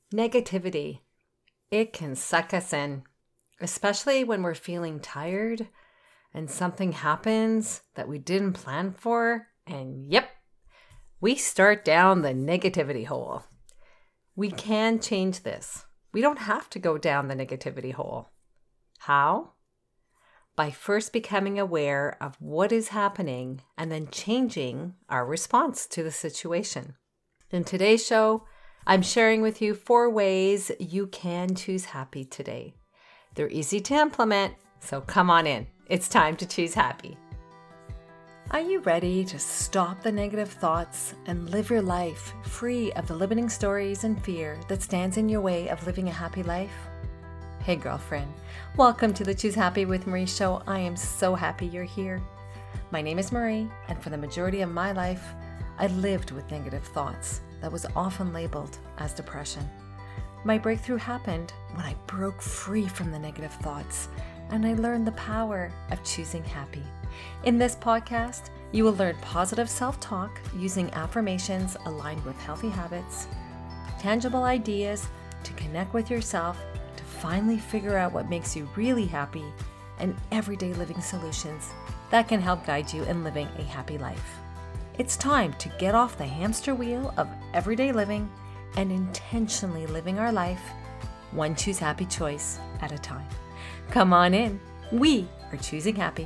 Negativity, it can suck us in, especially when we're feeling tired and something happens that we didn't plan for, and we start down the negativity hole. We can change this. We don't have to go down the negativity hole. How? By first becoming aware of what is happening and then changing our response to the situation. In today's show, I'm sharing with you 4 ways you can choose happy today. They're easy to implement, so come on in. It's time to choose happy. Are you ready to stop the negative thoughts and live your life free of the limiting stories and fear that stands in your way of living a happy life? Hey girlfriend, welcome to the Choose Happy with Marie show. I am so happy you're here. My name is Marie, and for the majority of my life, I lived with negative thoughts that was often labeled as depression. My breakthrough happened when I broke free from the negative thoughts and I learned the power of choosing happy. In this podcast, you will learn positive self-talk using affirmations aligned with healthy habits, tangible ideas to connect with yourself, to finally figure out what makes you really happy, and everyday living solutions that can help guide you in living a happy life. It's time to get off the hamster wheel of everyday living and intentionally living our life, one choose happy choice at a time. Come on in. We are choosing happy.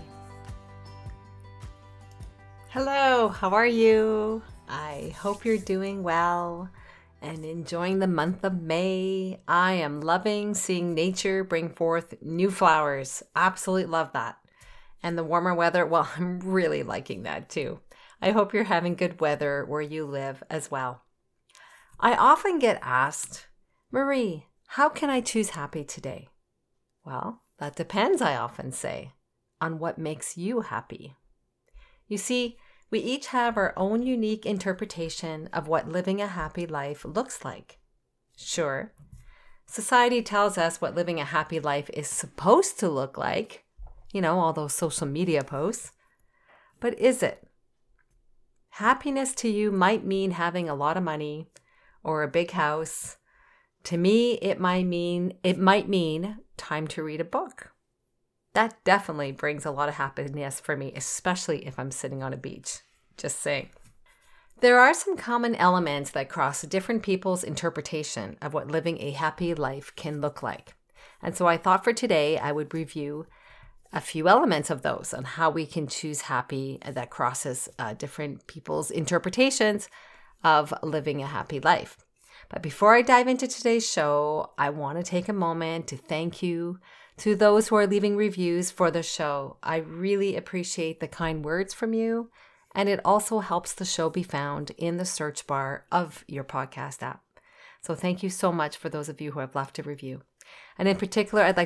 Hello, how are you? I hope you're doing well and enjoying the month of May. I am loving seeing nature bring forth new flowers. Absolutely love that. And the warmer weather, well, I'm really liking that too. I hope you're having good weather where you live as well. I often get asked, Marie, how can I choose happy today? Well, that depends, I often say, on what makes you happy. You see, we each have our own unique interpretation of what living a happy life looks like. Sure, society tells us what living a happy life is supposed to look like, all those social media posts. But is it? Happiness to you might mean having a lot of money or a big house. To me, it might mean time to read a book. That definitely brings a lot of happiness for me, especially if I'm sitting on a beach. Just saying. There are some common elements that cross different people's interpretation of what living a happy life can look like. And so I thought for today I would review a few elements of those on how we can choose happy that crosses different people's interpretations of living a happy life. But before I dive into today's show, I want to take a moment to thank you to those who are leaving reviews for the show. I really appreciate the kind words from you, and it also helps the show be found in the search bar of your podcast app. So thank you so much for those of you who have left a review. And in particular, I'd like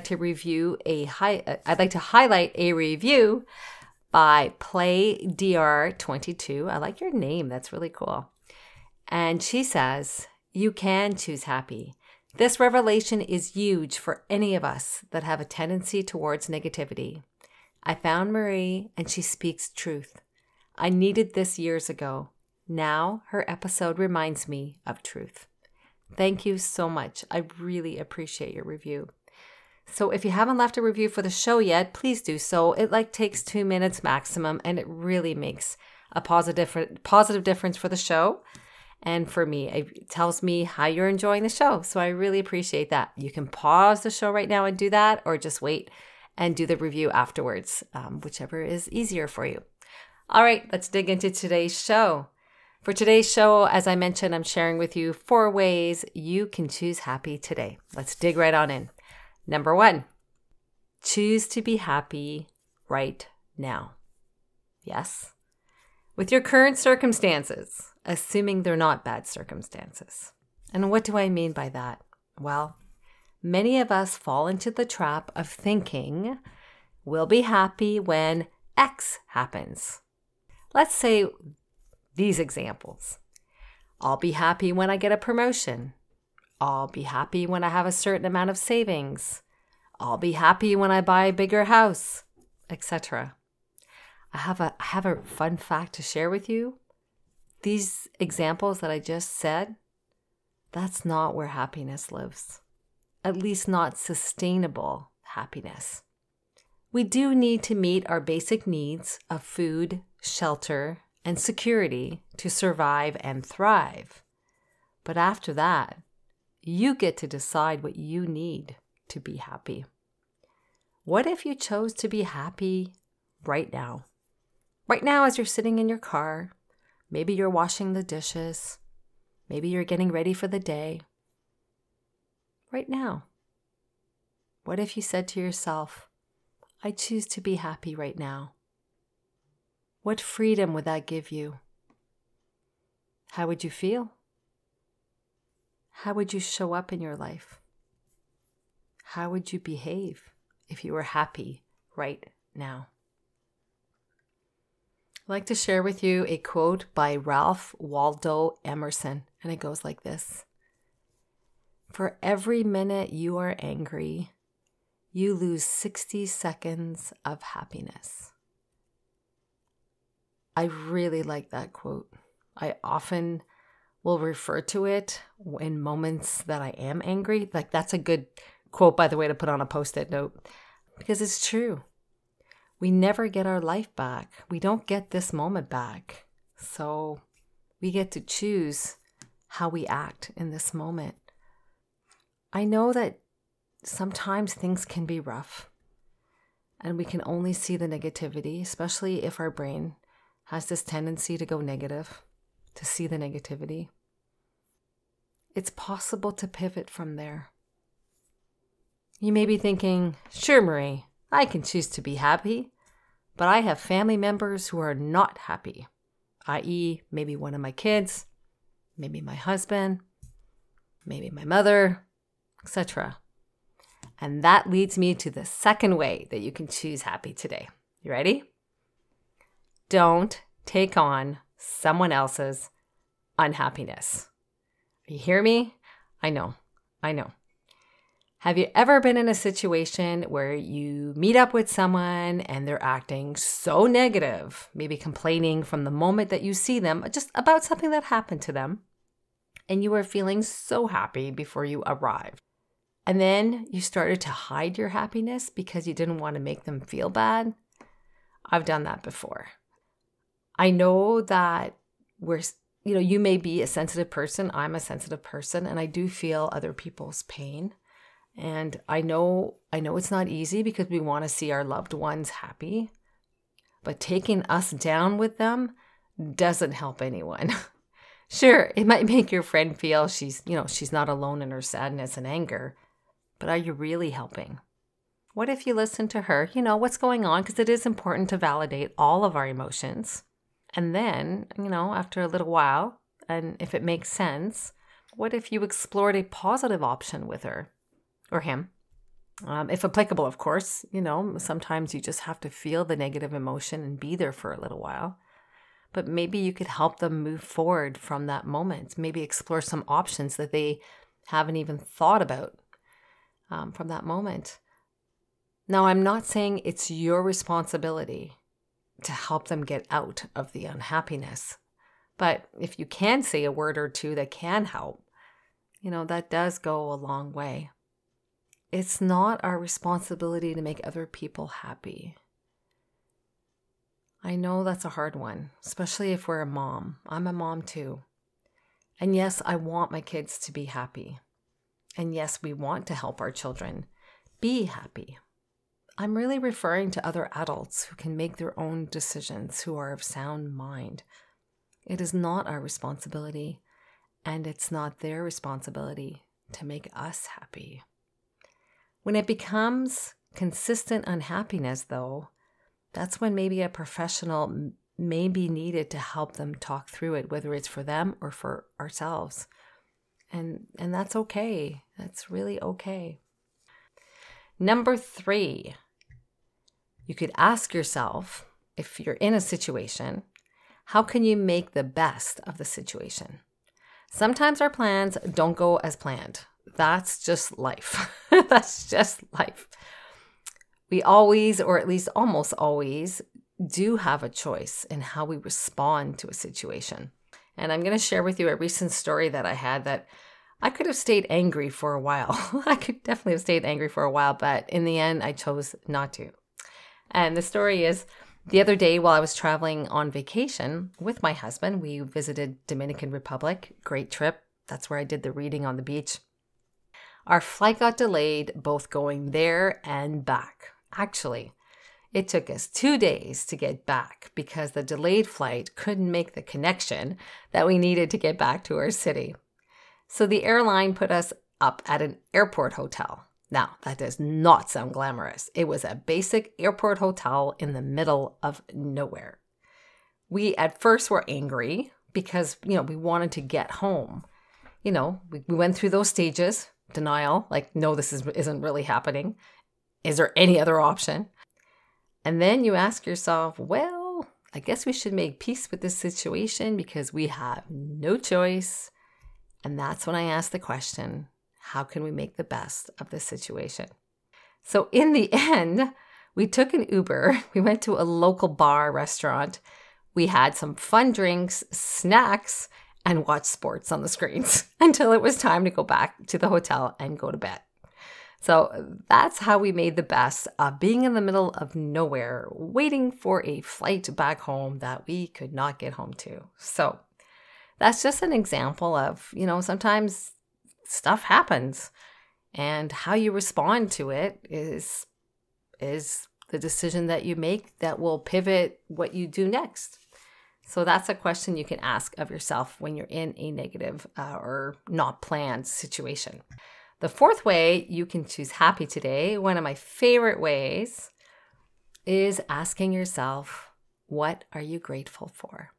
to highlight a review by PlayDR22. I like your name. That's really cool. And she says, you can choose happy. This revelation is huge for any of us that have a tendency towards negativity. I found Marie and she speaks truth. I needed this years ago. Now her episode reminds me of truth. Thank you so much. I really appreciate your review. So if you haven't left a review for the show yet, please do so. It takes 2 minutes maximum, and it really makes a positive difference for the show. And for me, it tells me how you're enjoying the show. So I really appreciate that. You can pause the show right now and do that, or just wait and do the review afterwards, whichever is easier for you. All right, let's dig into today's show. For today's show, as I mentioned, I'm sharing with you 4 ways you can choose happy today. Let's dig right on in. Number 1, choose to be happy right now. Yes, with your current circumstances, assuming they're not bad circumstances. And what do I mean by that? Well, many of us fall into the trap of thinking we'll be happy when X happens. Let's say these examples. I'll be happy when I get a promotion. I'll be happy when I have a certain amount of savings. I'll be happy when I buy a bigger house, etc. I have a fun fact to share with you. These examples that I just said, That's not where happiness lives. At least not sustainable happiness. We do need to meet our basic needs of food, shelter, and security to survive and thrive. But after that, you get to decide what you need to be happy. What if you chose to be happy right now? Right now, as you're sitting in your car, maybe you're washing the dishes, maybe you're getting ready for the day. Right now, what if you said to yourself, I choose to be happy right now? What freedom would that give you? How would you feel? How would you show up in your life? How would you behave if you were happy right now? I'd like to share with you a quote by Ralph Waldo Emerson, and it goes like this. For every minute you are angry, you lose 60 seconds of happiness. I really like that quote. I often will refer to it in moments that I am angry. Like, that's a good quote, by the way, to put on a Post-it note, because it's true. We never get our life back. We don't get this moment back. So we get to choose how we act in this moment. I know that sometimes things can be rough and we can only see the negativity, especially if our brain has this tendency to go negative, to see the negativity. It's possible to pivot from there. You may be thinking, sure, Marie, I can choose to be happy, but I have family members who are not happy, i.e. maybe one of my kids, maybe my husband, maybe my mother, etc. And that leads me to the second way that you can choose happy today. You ready? Don't take on someone else's unhappiness. You hear me? I know. Have you ever been in a situation where you meet up with someone and they're acting so negative, maybe complaining from the moment that you see them, just about something that happened to them, and you were feeling so happy before you arrived? And then you started to hide your happiness because you didn't want to make them feel bad? I've done that before. I know that you may be a sensitive person. I'm a sensitive person, and I do feel other people's pain. And I know it's not easy because we want to see our loved ones happy, but taking us down with them doesn't help anyone. Sure, it might make your friend feel she's not alone in her sadness and anger, but are you really helping? What if you listen to her, what's going on? Because it is important to validate all of our emotions. And then, after a little while, and if it makes sense, what if you explored a positive option with her or him? If applicable, of course, sometimes you just have to feel the negative emotion and be there for a little while. But maybe you could help them move forward from that moment. Maybe explore some options that they haven't even thought about from that moment. Now, I'm not saying it's your responsibility to help them get out of the unhappiness. But if you can say a word or two that can help, that does go a long way. It's not our responsibility to make other people happy. I know that's a hard one, especially if we're a mom. I'm a mom too. And yes, I want my kids to be happy. And yes, we want to help our children be happy. I'm really referring to other adults who can make their own decisions, who are of sound mind. It is not our responsibility, and it's not their responsibility to make us happy. When it becomes consistent unhappiness, though, that's when maybe a professional may be needed to help them talk through it, whether it's for them or for ourselves. And that's okay. That's really okay. Number 3, you could ask yourself, if you're in a situation, how can you make the best of the situation? Sometimes our plans don't go as planned. That's just life. That's just life. We always, or at least almost always, do have a choice in how we respond to a situation. And I'm going to share with you a recent story that I had that I could have stayed angry for a while. I could definitely have stayed angry for a while, but in the end, I chose not to. And the story is, the other day while I was traveling on vacation with my husband, we visited Dominican Republic. Great trip. That's where I did the reading on the beach. Our flight got delayed, both going there and back. Actually, it took us 2 days to get back because the delayed flight couldn't make the connection that we needed to get back to our city. So the airline put us up at an airport hotel. Now, that does not sound glamorous. It was a basic airport hotel in the middle of nowhere. We at first were angry because, we wanted to get home. We went through those stages, denial, like, no, this isn't really happening. Is there any other option? And then you ask yourself, well, I guess we should make peace with this situation because we have no choice. And that's when I asked the question, how can we make the best of this situation? So in the end, we took an Uber. We went to a local bar restaurant. We had some fun drinks, snacks, and watched sports on the screens until it was time to go back to the hotel and go to bed. So that's how we made the best of being in the middle of nowhere, waiting for a flight back home that we could not get home to. So that's just an example of, sometimes stuff happens and how you respond to it is the decision that you make that will pivot what you do next. So that's a question you can ask of yourself when you're in a negative or not planned situation. The fourth way you can choose happy today, one of my favorite ways, is asking yourself, what are you grateful for?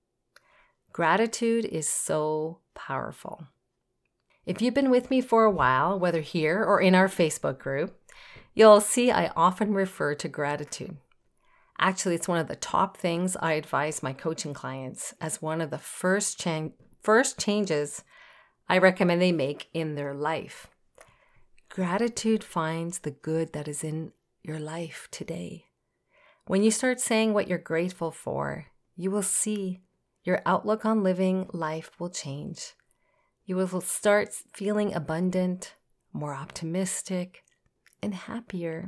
Gratitude is so powerful. If you've been with me for a while, whether here or in our Facebook group, you'll see I often refer to gratitude. Actually, it's one of the top things I advise my coaching clients as one of the first changes I recommend they make in their life. Gratitude finds the good that is in your life today. When you start saying what you're grateful for, you will see your outlook on living life will change. You will start feeling abundant, more optimistic, and happier.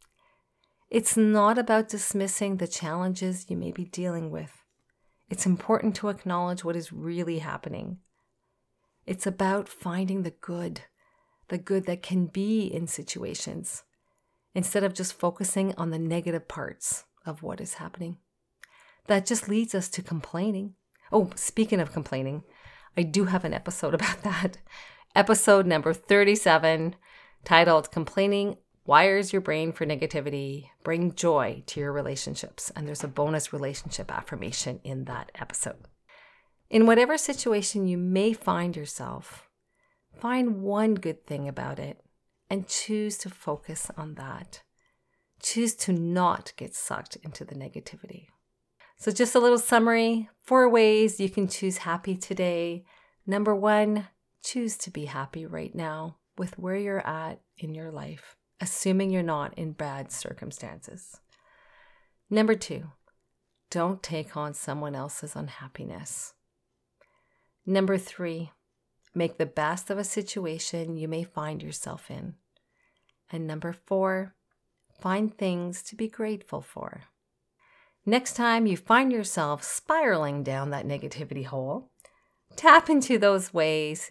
It's not about dismissing the challenges you may be dealing with. It's important to acknowledge what is really happening. It's about finding the good that can be in situations, instead of just focusing on the negative parts of what is happening. That just leads us to complaining. Oh, speaking of complaining, I do have an episode about that. Episode number 37, titled Complaining Wires Your Brain for Negativity, Bring Joy to Your Relationships. And there's a bonus relationship affirmation in that episode. In whatever situation you may find yourself, find one good thing about it and choose to focus on that. Choose to not get sucked into the negativity. So just a little summary, 4 ways you can choose happy today. Number 1, choose to be happy right now with where you're at in your life, assuming you're not in bad circumstances. Number 2, don't take on someone else's unhappiness. Number 3, make the best of a situation you may find yourself in. And number 4, find things to be grateful for. Next time you find yourself spiraling down that negativity hole, tap into these ways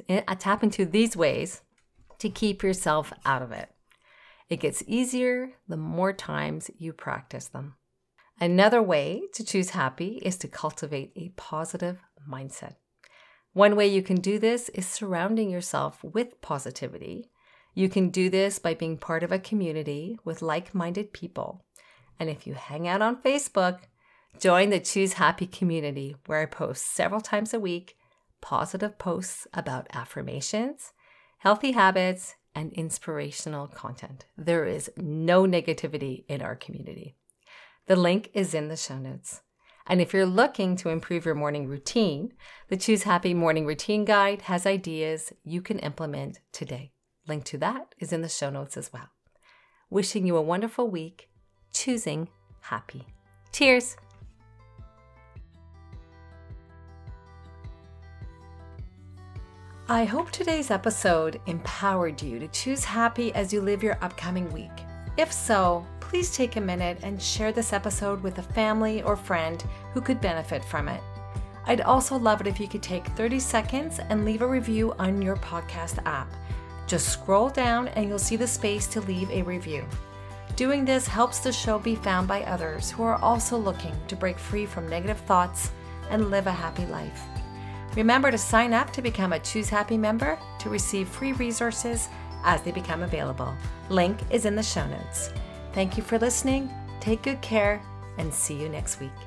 to keep yourself out of it. It gets easier the more times you practice them. Another way to choose happy is to cultivate a positive mindset. One way you can do this is surrounding yourself with positivity. You can do this by being part of a community with like-minded people. And if you hang out on Facebook, join the Choose Happy community, where I post several times a week positive posts about affirmations, healthy habits, and inspirational content. There is no negativity in our community. The link is in the show notes. And if you're looking to improve your morning routine, the Choose Happy Morning Routine Guide has ideas you can implement today. Link to that is in the show notes as well. Wishing you a wonderful week, choosing happy. Cheers! I hope today's episode empowered you to choose happy as you live your upcoming week. If so, please take a minute and share this episode with a family or friend who could benefit from it. I'd also love it if you could take 30 seconds and leave a review on your podcast app. Just scroll down and you'll see the space to leave a review. Doing this helps the show be found by others who are also looking to break free from negative thoughts and live a happy life. Remember to sign up to become a Choose Happy member to receive free resources as they become available. Link is in the show notes. Thank you for listening. Take good care and see you next week.